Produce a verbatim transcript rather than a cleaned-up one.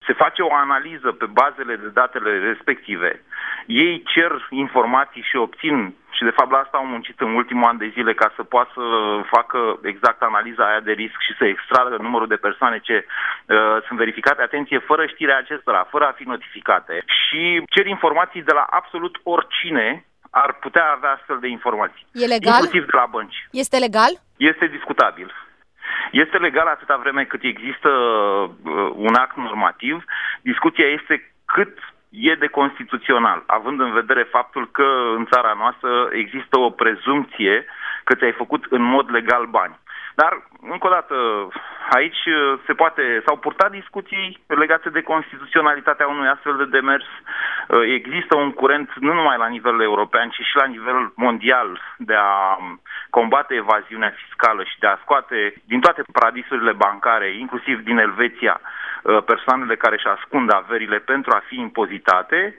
se face o analiză pe bazele de datele respective, ei cer informații și obțin, și de fapt la asta au muncit în ultimul an de zile ca să poată să facă exact analiza aia de risc și să extragă numărul de persoane ce uh, sunt verificate, atenție, fără știrea acestora, fără a fi notificate, și cer informații de la absolut oricine ar putea avea astfel de informații. E legal? Inclusiv de la bănci. Este legal? Este discutabil. Este legal atâta vreme cât există uh, un act normativ. Discuția este cât e de constituțional, având în vedere faptul că în țara noastră există o prezumție că ți-ai făcut în mod legal bani. Dar, încă o dată, aici se poate, s-au purtat discuții legate de constituționalitatea unui astfel de demers. Există un curent nu numai la nivel european, ci și la nivel mondial de a combate evaziunea fiscală și de a scoate din toate paradisurile bancare, inclusiv din Elveția, persoanele care își ascund averile pentru a fi impozitate.